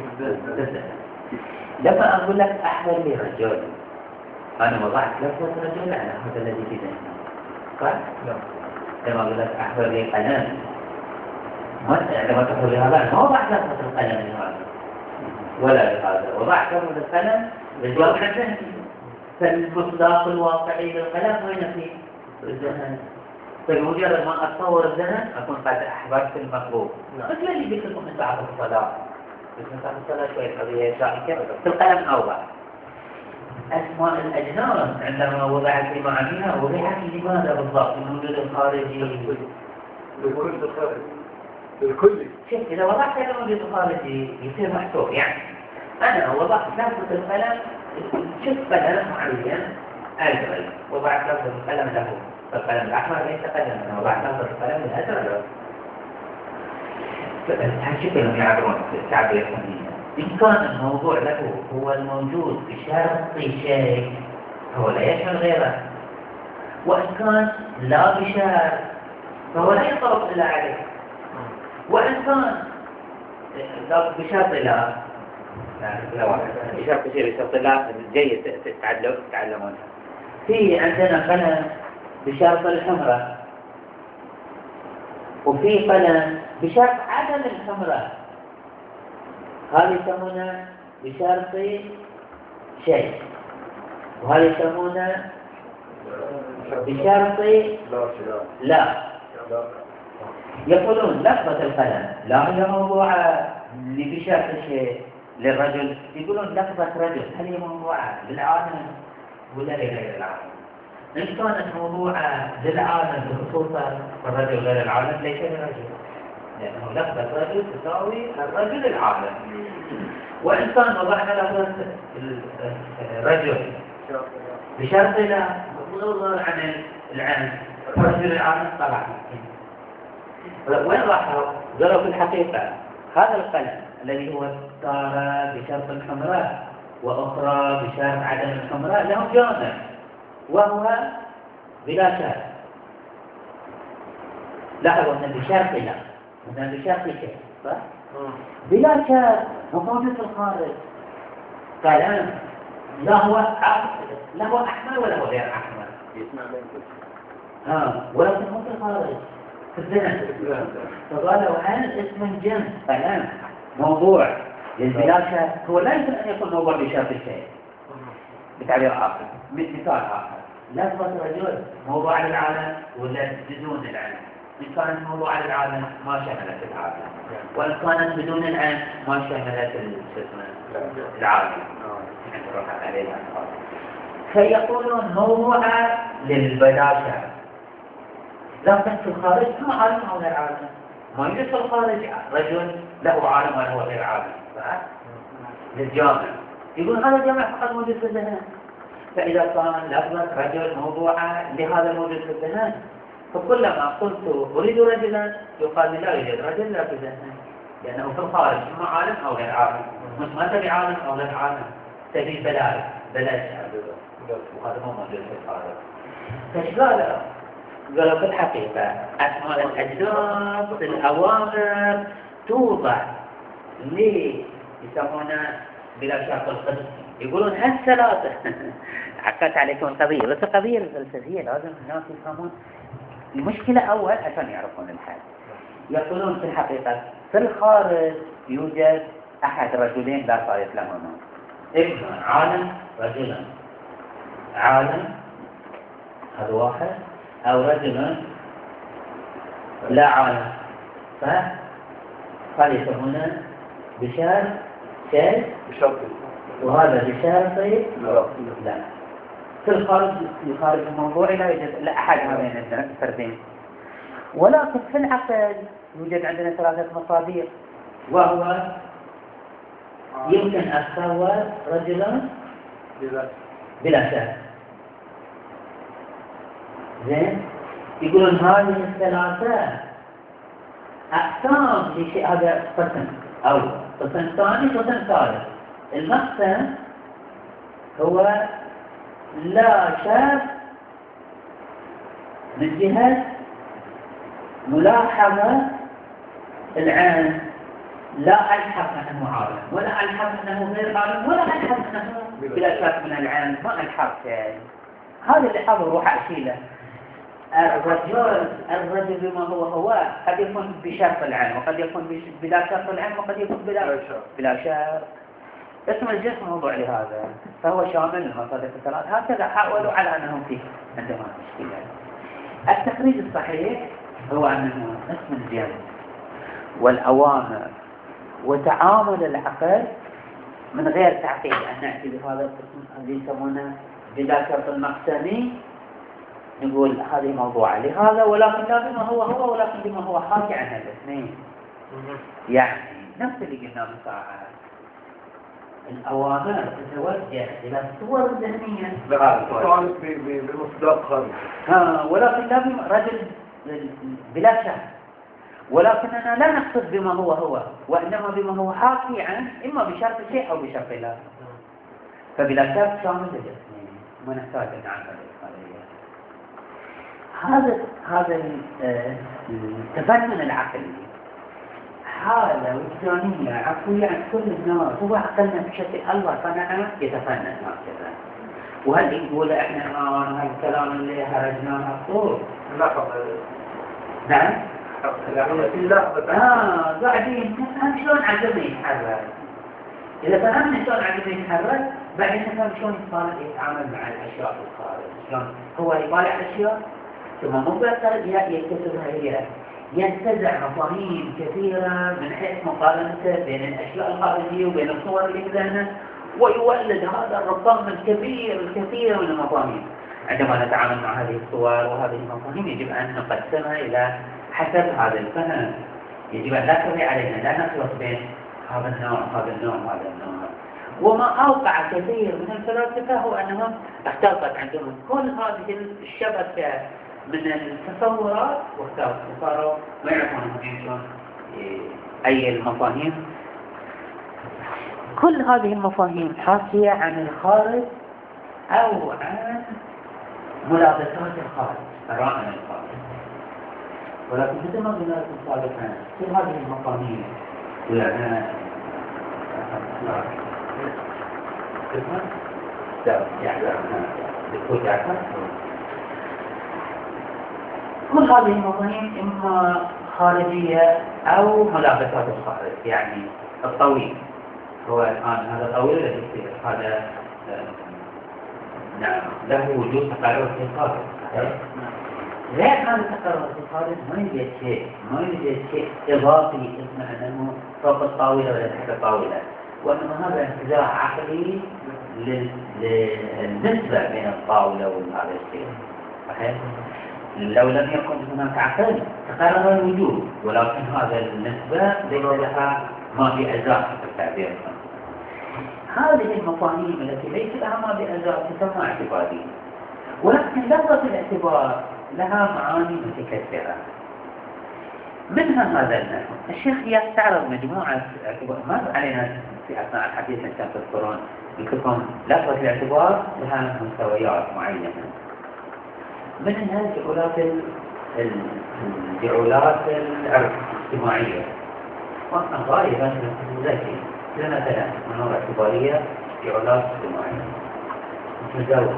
Speaker 1: لما أقول لك أحضر لي رجل، أنا وضعت لفظة رجل على هذا الذي في ذهني، صح؟ لما أقول لك أحضر لي قلم، لما تقول لي هذا ما وضعت لفظة القلم لهذا ولا لهذا، وضعت لفظة القلم للجامع الذهني. فالمصداق الواقعي للقلم وين في الذهن؟ فبمجرد ما أتصور الذهن أكون قد أحببت المطلوب. مثل اللي قلت لكم من بعض الصلاة، بس بعض الصلاة شوية قضية شائكة في القلم أوضح. أسماء الأجناس عندما وضعت في معانيها وضعت لماذا بالضبط؟ الموجود الخارجي
Speaker 2: بالكل الخارجي بالكلي.
Speaker 1: شوف إذا وضعت الموجود الخارجي يصير محسوب. يعني أنا وضعت لفظة القلم، شوف قلم معين أزرق، وضعت لفظة القلم له، فالقلم الأحمر ليس قلم، أنا وضعت لفظة القلم الأزرق. هالشكل يعبرون التعبير الفني. إن كان الموضوع له هو الموجود بشرط شيء فهو لا يشمل غيره، وإن كان لا بشرط فهو لا ينطبق إلا عليه، وإن كان لا بشرط لا بشرط شيء بشرط لا جيد تتعلمونها. في عندنا قلم بشرط الحمرة، وفي قلم بشرط عدم الحمرة، هذا يسمونه بشرط شيء، وهذا يسمونه بشرط لا. يقولون لفظة القلم لا هي موضوعة بشرط شيء للرجل، يقولون لفظة رجل هل هي موضوعة للعالم ولا لغير العالم؟ إن كانت موضوعة للعالم بخصوص الرجل غير العالم ليس للرجل، لأنه لفظة رجل تساوي الرجل العالم. وإن كان وضعنا لفظة الرجل بشرط لا نظر عن العالم الرجل العالم طبعا. وين راحوا؟ قالوا في الحقيقة هذا القلم الذي هو صار بشرط الحمراء وأخرى بشرط عدم الحمراء له جامع، وهو بلا شرط. لاحظوا أن بشرط لا، مثلا بشرط شيء صح؟ بلا شرط موجود في الخارج. قلم لا هو لا هو أحمر ولا هو غير أحمر،
Speaker 3: يسمع بينكم.
Speaker 1: ها ولكن مو في الخارج في الذهن. فقالوا هل اسم الجنس قلم موضوع للبلاشة هو لا يمكن أن يكون موضوع بشرط الشيء. بتعبير آخر مثال آخر، لفظة رجل موضوع للعالم ولا بدون العلم؟ إن كانت موضوع للعالم ما شملت العالم، وإن كانت بدون العلم ما شملت العالم. نروح عليها. فيقولون موضوعة للبلاشة، لكن في الخارج ما عالم أو غير عالم. ما يوجد في الخارج رجل له عالم وله غير عالم صح؟ للجامع يقول هذا الجامع فقط موجود في الذهن. فإذا كان لفظة رجل موضوعة لهذا الموجود في الذهن، فكلما قلت أريد رجلا يقال لا يوجد رجل لا في الذهن، لأنه في الخارج إما عالم أو غير عالم. مش ما تبي عالم أو غير عالم، تبي بلاش بلاش وهذا مو موجود في الخارج. فايش قالوا؟ قالوا في الحقيقة أسماء الأجناس الأوامر توضع ليه يسمونها بلا شرط القدس. يقولون هالثلاثة حكت عليكم القضية، بس القضية الفلسفية لازم الناس يفهمون المشكلة أول عشان يعرفون الحل. يقولون في الحقيقة في الخارج يوجد أحد رجلين لا صارت لهما، إما عالم رجلا عالم هذا واحد، أو رجل لا عالم فقال يسمونه بشرط شيء
Speaker 2: بشرط
Speaker 1: وهذا بشرط
Speaker 2: لا.
Speaker 1: لا. في الخارج في خارج الموضوع لا يوجد لا أحد هذين الفردين. ولكن في العقل يوجد عندنا ثلاثة مصادر، وهو يمكن أتصور رجلا بلا شك. زين يقولون هذه الثلاثة أقسام لشيء، هذا قسم أو قسم ثاني قسم ثالث. المقسم هو لا شك من جهة ملاحظة العين، لا ألحق أنه عالم ولا ألحق أنه غير عالم ولا ألحق أنه بلا شك من العين، ما ألحق يعني. هذا اللي حاضر روح أشيله. الرجل الرجل بما هو هو قد يكون بشرط العين وقد يكون بلا شرط العين وقد يكون بلا بلا شرط. اسم الجنس موضوع لهذا، فهو شامل المصادر الثلاث. هكذا حاولوا على أنهم فيه عندما مشكلة. التخريج الصحيح هو أنه اسم الجنس والأوامر وتعامل العقل من غير تعقيد أن نأتي بهذا القسم الذي يسمونه بلا شرط المقسمي، نقول هذه موضوعة لهذا، ولكن لا بما هو هو ولكن بما هو حاكي عن الاثنين. يعني نفس اللي قلنا من ساعة، الأوامر تتوجه إلى الصور الذهنية
Speaker 2: بمصداق خارج،
Speaker 1: ها ولكن لا بما رجل بلا شك، ولكننا لا نقصد بما هو هو، وإنما بما هو حاكي عنه إما بشرط شيء أو بشرط لا. فبلا شك شامل الاثنين، ما نحتاج أن نعمل الإخبارية. هذا هذا التفنن العقلي حالة وجدانية عقلية عند كل الناس. هو عقلنا بشكل الله صنعنا يتفنن هكذا. وهل نقول احنا الآن هالكلام اللي هرجناه طول؟
Speaker 2: لا
Speaker 1: نعم؟
Speaker 2: لا
Speaker 1: آه قاعدين نفهم شلون عقلنا يتحرك. إذا فهمنا شلون عقلنا يتحرك بعدين نفهم شلون يتعامل مع الأشياء في الخارج. شلون هو يطالع الأشياء ثم مو بس يكتسبها هي، ينتزع مفاهيم كثيرة من حيث مقارنته بين الأشياء الخارجية وبين الصور اللي في ذهنه، ويولد هذا الرقم الكبير الكثير من المفاهيم. عندما نتعامل مع هذه الصور وهذه المفاهيم يجب أن نقسمها إلى حسب هذا الفهم. يجب أن لا تخلي علينا، لا نخلط بين هذا النوع هذا النوع هذا النوع. وما أوقع كثير من الفلاسفة هو أنهم اختلطت عندهم كل هذه الشبكة من التصورات وصاروا ما يعرفون يمكن أي المفاهيم. كل هذه المفاهيم حاكية عن الخارج أو عن ملابسات الخارج، رائع الخارج. ولكن مثل ما قلنا لكم سابقا كل هذه المفاهيم يعني كل هذه المفاهيم إما خارجية أو ملابسات الخارج. يعني الطويل هو الآن هذا الطويل الذي يصير هذا نعم له وجود تقارب في الخارج. غير هذا التقارب في الخارج ما يوجد شيء ما يوجد شيء إضافي اسمه أنه فوق الطاولة ولا تحت الطاولة، وإنما هذا انتزاع عقلي للنسبة بين الطاولة وهذا الشيء. صحيح؟ لو لم يكن هناك عقل تقرر الوجود، ولكن هذا النسبة ليس لها ما في أجزاء في التعبير. هذه المفاهيم التي ليس لها ما في أجزاء تسمى اعتبارية، ولكن لفظة الاعتبار لها معاني متكثرة. منها هذا النحو. الشيخ يستعرض مجموعة اعتبار، ما علينا في أثناء الحديث أن تذكرون لكم لفظة الاعتبار لها مستويات معينة. منها الجعولات الجعولات العرف الاجتماعية، وأنا غالبا ذكي مثلا منور اعتبارية جعولات اجتماعية متزوج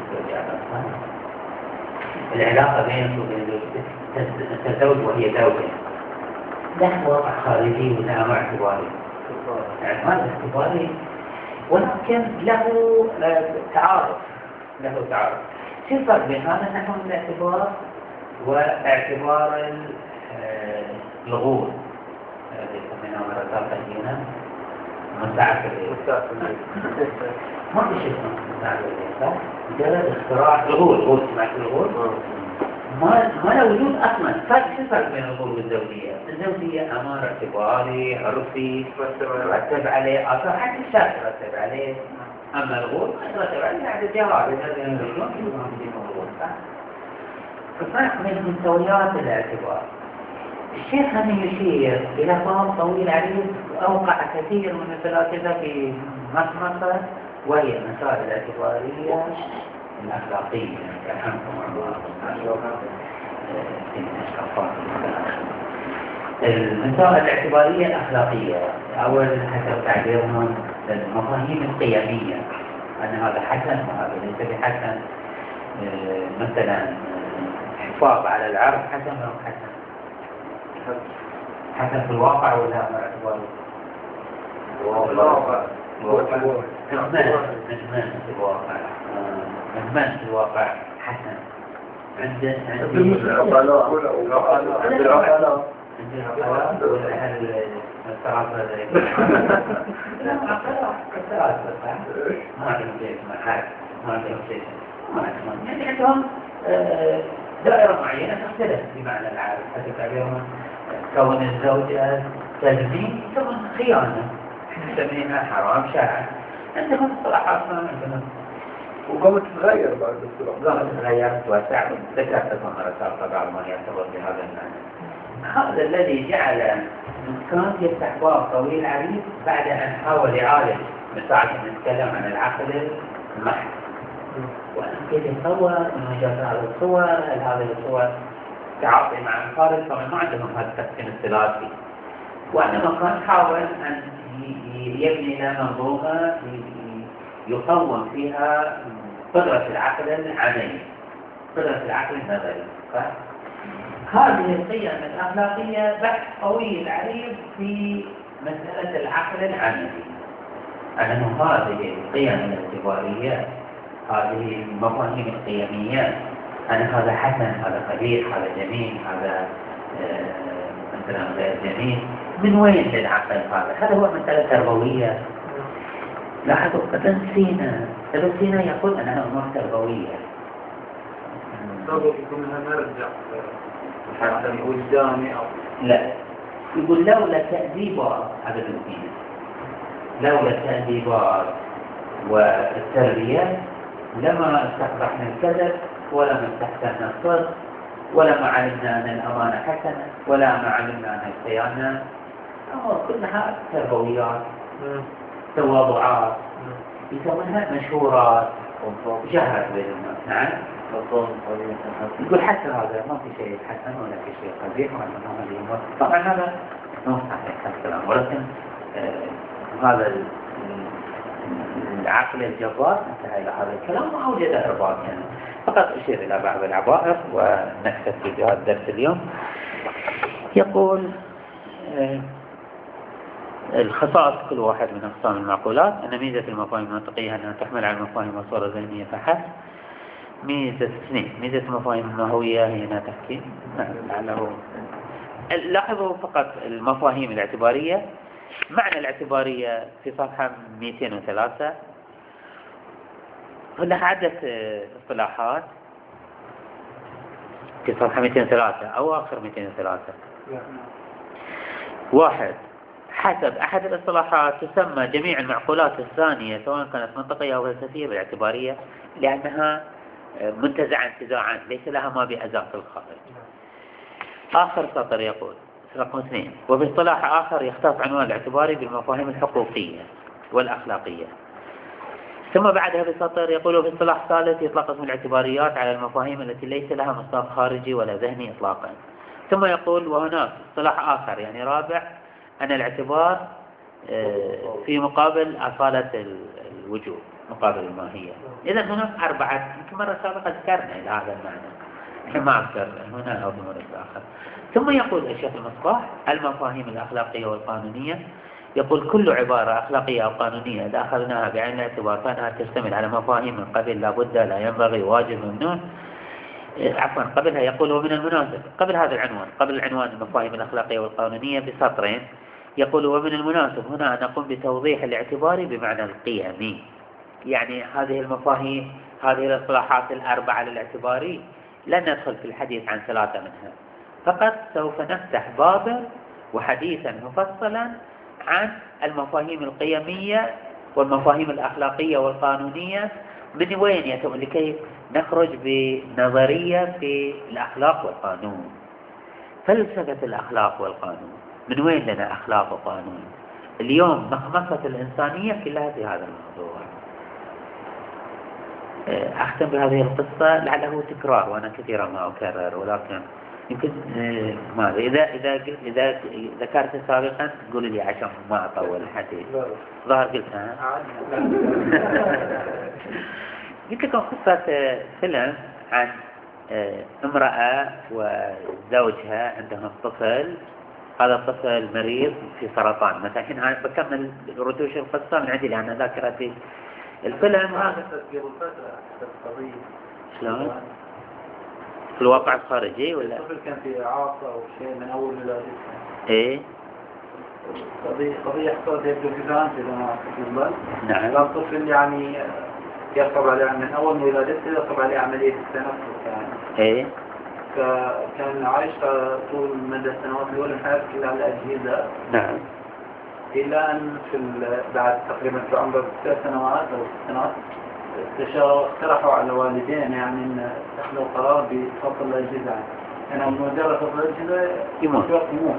Speaker 1: العلاقة بينك وبين زوجتك، الزوج وهي زوجة، له وضع خارجي وله اعتباري، اعتبار اعتباري، ولكن له تعارف له تعارف. شو الفرق بين هذا النحو من الاعتبار واعتبار الغول الذي يسمونه مرات قديمة مساعد الليل؟ ما في شيء اسمه مساعد الليل، صح؟ مجرد اختراع الغول. غول سمعت الغول؟ ما ما له وجود اصلا. فرق شو الفرق بين الغول والزوجية؟ الزوجية امر اعتباري عرفي يرتب عليه اثار، حتى الشارع يرتب عليه. أما الغول ما يرتب عليه بعد الجهاد، هذا المليون يوم في الغول. الفرق بين مستويات الاعتبار. الشيخ هنا يشير إلى فهم طويل عريض أوقع كثير من الفلاسفة في مصر، وهي المسائل الاعتبارية الأخلاقية. المسائل الاعتبارية الأخلاقية أول حسب تعبيرهم المفاهيم القيمية، أن هذا حسن وهذا ليس بحسن. مثلا الحفاظ على العرض حسن أو حسن حسن في الواقع ولا اعتباري؟
Speaker 2: الواقع
Speaker 1: نجمان في الواقع نجمان في الواقع حسن. عند عند
Speaker 2: العقلاء عند العقلاء
Speaker 1: عند العقلاء ولا أهل الثلاثة ذلك؟ لا عقلاء الثلاثة صح؟ ما عندهم شيء اسمه حاج، ما عندهم شيء ما عندهم، يعني عندهم دائرة معينة تختلف بمعنى العارف. حتى تعبيرهم كون الزوجة تزني كون خيانة، احنا نسميها حرام شرعا. عندهم اصطلاحات ما عندهم،
Speaker 2: وقامت تتغير بعد الصلاح.
Speaker 1: قامت تتغير توسع. ذكرت لكم مرة سابقة بعض ما يعتبر بهذا المعنى. هذا الذي جعل كانت يفتح باب طويل عريض بعد أن حاول يعالج مساعدة نتكلم عن العقل المحض، وأن كيف يتصور أنه جاء هذه الصور، هل هذه الصور تعاطي مع الخارج؟ طبعا ما عندهم هذا التقسيم الثلاثي، وإنما كان حاول أن يبني لنا منظومة يقوم فيها قدرة العقل العملي، قدرة العقل النظري. هذه القيم الأخلاقية بحث طويل عريض في مسألة العقل العملي، أنه هذه القيم الاعتبارية، هذه المفاهيم القيمية، أن هذا حسن، هذا قبيح، هذا جميل، هذا مثلا غير جميل. من وين للعقل هذا؟ هذا هو مسألة تربوية. لاحظوا ابن سينا ابن سينا يقول أنها أمور تربوية.
Speaker 3: طبعا يكون لها مرجع حتى وجداني أو
Speaker 1: لا، يقول لولا تأديبات هذا ابن سينا، لولا التأديبات والتربية لما استقبحنا الكذب ولا استحسنا الصدق ولا ما علمنا أن الأمانة حسنة ولا ما علمنا أن الخيانة. أمور كلها تربويات، تواضعات، يسمونها مشهورات جهرت بين الناس. نعم. يقول حتى هذا ما في شيء حسن ولا في شيء قبيح ولا الأمور. طبعا هذا مو صحيح الكلام، ولكن آه هذا العقل الجبار انتهى إلى هذا الكلام وأوجد إرباط. يعني فقط أشير إلى بعض العبائر ونكتفي بهذا الدرس اليوم. يقول آه الخصائص كل واحد من أقسام المعقولات أن ميزة المفاهيم المنطقية أنها تحمل على المفاهيم والصورة الذهنية فحسب. ميزة اثنين ميزة المفاهيم الماهوية هي أنها تحكي. لعله لاحظوا فقط المفاهيم الاعتبارية. معنى الاعتبارية في صفحة مئتين وثلاثة هناك عدة اصطلاحات في صفحة مئتين وثلاثة أو آخر مئتين وثلاثة. واحد، حسب أحد الاصطلاحات تسمى جميع المعقولات الثانية سواء كانت منطقية أو فلسفية بالاعتبارية لأنها منتزعة انتزاعا ليس لها ما بأزاق الخارج. آخر سطر يقول رقم اثنين، وفي اصطلاح آخر يختص عنوان الاعتباري بالمفاهيم الحقوقية والأخلاقية. ثم بعدها بسطر يقول في اصطلاح ثالث يطلق اسم الاعتباريات على المفاهيم التي ليس لها مصداق خارجي ولا ذهني إطلاقا. ثم يقول وهناك اصطلاح آخر يعني رابع أن الاعتبار في مقابل أصالة الوجود مقابل الماهية. إذا هناك أربعة، يمكن مرة سابقة ذكرنا إلى هذا المعنى، ما أذكر هنا أو في مرة آخر. ثم يقول الشيخ المصباح المفاهيم الأخلاقية والقانونية. يقول كل عبارة أخلاقية أو قانونية إذا أخذناها بعين الاعتبار فإنها تشتمل على مفاهيم من قبل لا بد لا ينبغي واجب ممنوع. عفوا قبلها يقول ومن المناسب قبل هذا العنوان قبل العنوان المفاهيم الأخلاقية والقانونية بسطرين يقول ومن المناسب هنا أن نقوم بتوضيح الاعتبار بمعنى القيمي. يعني هذه المفاهيم هذه الاصطلاحات الأربعة للاعتباري لن ندخل في الحديث عن ثلاثة منها، فقط سوف نفتح بابا وحديثا مفصلا عن المفاهيم القيمية والمفاهيم الأخلاقية والقانونية من وين يتم لكي نخرج بنظرية في الأخلاق والقانون. فلسفة الأخلاق والقانون من وين لنا أخلاق وقانون؟ اليوم مخمصة الإنسانية كلها في هذا الموضوع. أختم بهذه القصة لعله تكرار وأنا كثيرا ما أكرر، ولكن يمكن ماذا إذا إذا إذا ذكرت سابقا قولوا لي عشان ما أطول الحديث. ظهر قلتها قلت لكم قصة فيلم عن امرأة وزوجها عندهم طفل. هذا الطفل مريض في سرطان مثلا. الحين أنا بكمل رتوش القصة من عندي لأن ذاكرتي الفيلم هذا شلون في الواقع الخارجي ولا
Speaker 3: الطفل كان في إعاقة أو شيء من أول ولادته.
Speaker 1: إيه
Speaker 3: قضية قضية حصلت يبدو في فرنسا إذا ما أتذكر.
Speaker 1: نعم.
Speaker 3: كان الطفل يعني يصعب عليه من أول ولادته يصعب عليه عملية التنفس يعني.
Speaker 1: إيه.
Speaker 3: فكان عايش طول مدى السنوات الأولى من حياته كلها على الأجهزة.
Speaker 1: نعم.
Speaker 3: إلى أن في بعد تقريبا في عمره ثلاث سنوات أو ست سنوات اقترحوا على الوالدين يعني أن اتخذوا قرار بفصل الأجهزة. يعني مجرد فصل الأجهزة
Speaker 1: يموت.
Speaker 3: يموت.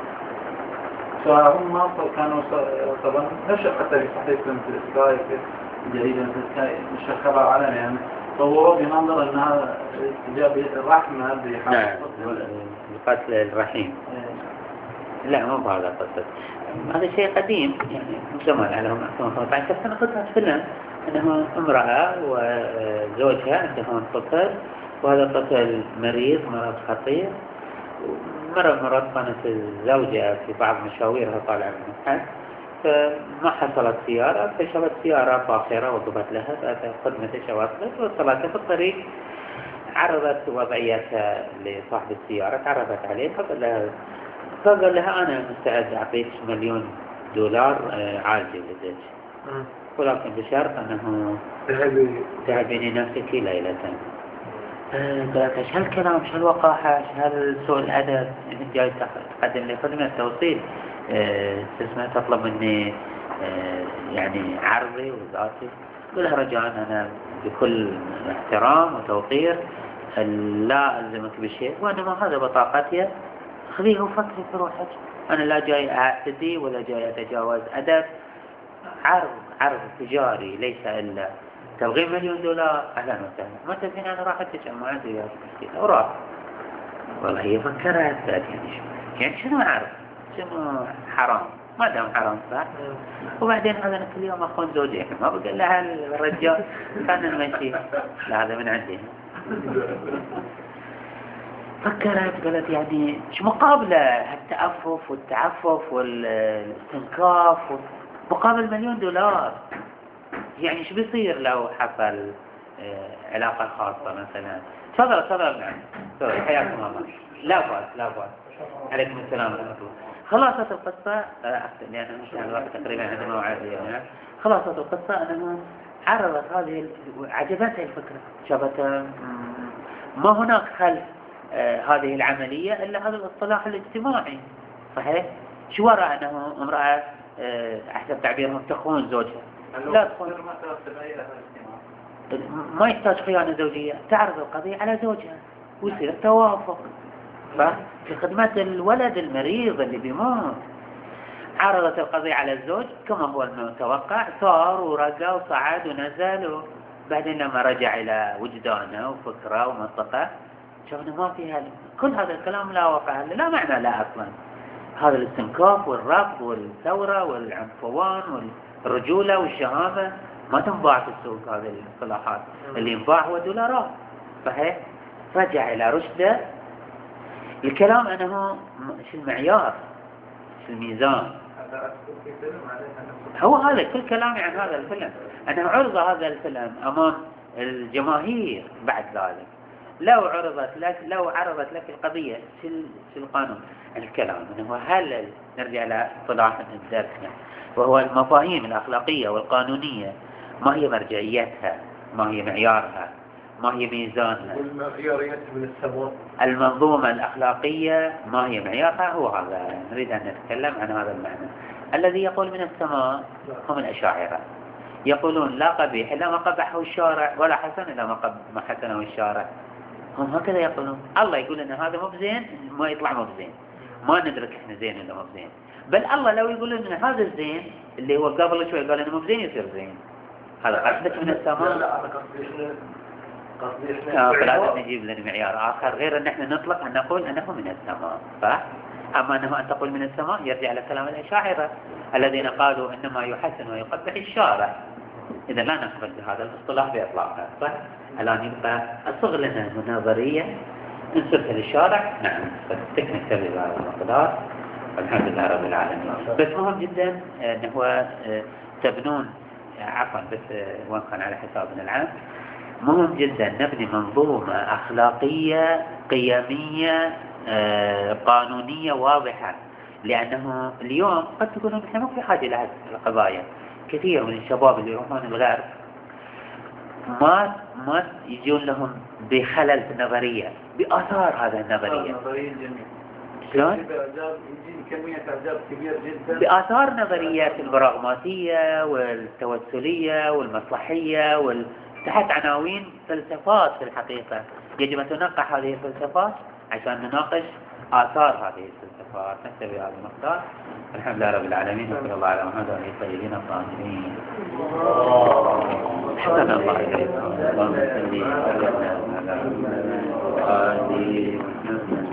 Speaker 3: فهم كانوا طبعا نشر حتى في صحيفة مثل سكاي في جريدة مثل سكاي نشر خبر عالمي يعني صوروا بمنظر أنها استجابة الرحمة
Speaker 1: نعم القتل الرحيم. لا مو بهذا القصة. هذا شيء قديم يعني من زمان على هم أحسن بعد كيف أنا قلت فيلم أنه امرأة وزوجها عندهم طفل وهذا الطفل مريض مرض خطير. مرة مرات كانت الزوجة في بعض مشاويرها طالعة من الحج فما حصلت سيارة فشبت سيارة فاخرة وضبط لها خدمة شواصلت وصلتها في الطريق عرضت وضعيتها لصاحب السيارة، تعرفت عليه فقال لها فقال لها أنا مستعد أعطيك مليون دولار عاجل لك، ولكن بشرط أنه تهبيني نفسك ليلة. قالت ايش هالكلام، ايش هالوقاحة، ايش هالسوء الأدب، انت جاي تقدم لي خدمة توصيل اسمها تطلب مني يعني عرضي وذاتي. قل لها رجاء أنا بكل احترام وتوقير لا ألزمك بشيء، وإنما هذا بطاقتي، خليه وفكري في روحك، أنا لا جاي أعتدي ولا جاي أتجاوز أدب، عرض عرض تجاري ليس إلا تبغين مليون دولار أهلا وسهلا، ما تبغين أنا راح أتجمع ما عندي يا مسكين وراح. والله هي فكرت يعني شو يعني شنو عرض شنو حرام، ما دام حرام صح. وبعدين هذا أنا كل يوم أخون زوجي ما بقول لها الرجال كان نمشي لا هذا من عندي. فكرت قالت يعني شو مقابله التأفف والتعفف والاستنكاف مقابل مليون دولار، يعني شو بيصير لو حصل علاقة خاصة مثلا. تفضل تفضل نعم سوري حياكم الله. لا بأس لا بأس. عليكم السلام ورحمة الله. خلاصة القصة لأن مثلا الوقت تقريبا عندنا موعد يعني. خلاصة القصة أنها عرضت هذه عجبتها الفكرة، شافتها ما هناك خلف آه هذه العملية إلا هذا الاصطلاح الاجتماعي صحيح. شو وراء أنه امرأة آه أحسب تعبيرهم تخون زوجها، لا تخون ما يحتاج خيانة زوجية، تعرض القضية على زوجها ويصير التوافق في خدمة الولد المريض اللي بيموت. عرضت القضية على الزوج كما هو المتوقع، صار ورقى وصعد ونزل، وبعدين لما رجع إلى وجدانه وفكره ومنطقه شفنا ما في هذا كل هذا الكلام لا وقع لا معنى لا أصلا. هذا الاستنكاف والرفض والثورة والعنفوان والرجولة والشهامة ما تنباع في السوق. هذه الاصطلاحات اللي ينباع هو دولارات صحيح. رجع إلى رشده. الكلام أنه شو المعيار شو الميزان، هو هذا كل كلامي عن هذا الفيلم. أنه عرض هذا الفيلم أمام الجماهير. بعد ذلك لو عرضت لك لو عرضت لك القضية في القانون الكلام أنه هل نرجع إلى اصطلاح الدرس وهو المفاهيم الأخلاقية والقانونية، ما هي مرجعيتها، ما هي معيارها، ما هي ميزانها،
Speaker 2: والمعياريات من السماء،
Speaker 1: المنظومة الأخلاقية ما هي معيارها. هو هذا نريد أن نتكلم عن هذا المعنى. الذي يقول من السماء هم الأشاعرة، يقولون لا قبيح إلا ما قبحه الشارع ولا حسن إلا ما حسنه الشارع. هم هكذا يقولون. الله يقول أن هذا مو بزين ما يطلع مو بزين، ما ندرك إحنا زين ولا مو بزين. بل الله لو يقول أن هذا الزين اللي هو قبل شوي قال إنه مو بزين يصير زين. هذا قصدك من السماء؟
Speaker 2: لا أنا قصدي إحنا قصدي إحنا
Speaker 1: فلازم نجيب لنا معيار آخر غير أن إحنا نطلق أن نقول أنه من السماء صح؟ أما أنه أن تقول من السماء يرجع على كلام الأشاعرة الذين قالوا إنما يحسن ويقبح الشارع. إذا لا نقبل بهذا الاصطلاح بإطلاقه صح؟ الآن يبقى أصغ لنا نظرية نسبها للشارع. نعم تكنيك بهذا المقدار والحمد لله رب العالمين. بس مهم جدا أنه تبنون عفوا بس وان كان على حسابنا العام مهم جدا نبني منظومة أخلاقية قيمية آه، قانونية واضحة. لأنه اليوم قد تكونوا نحن ما في حاجة لهذه القضايا. كثير من الشباب اللي يروحون الغرب ما ما يجون لهم بخلل في النظرية بآثار هذا النظرية. شلون؟ بآثار نظرية البراغماتية والتوسلية والمصلحية وال... تحت عناوين فلسفات. في الحقيقة يجب أن تنقح هذه الفلسفات عشان نناقش آثار هذه الفلسفات. نكتفي بهذا المقدار. الحمد لله رب العالمين وصلى الله على محمد وعلى آله الطيبين الطاهرين. حسن الله إليكم. اللهم صل وسلم على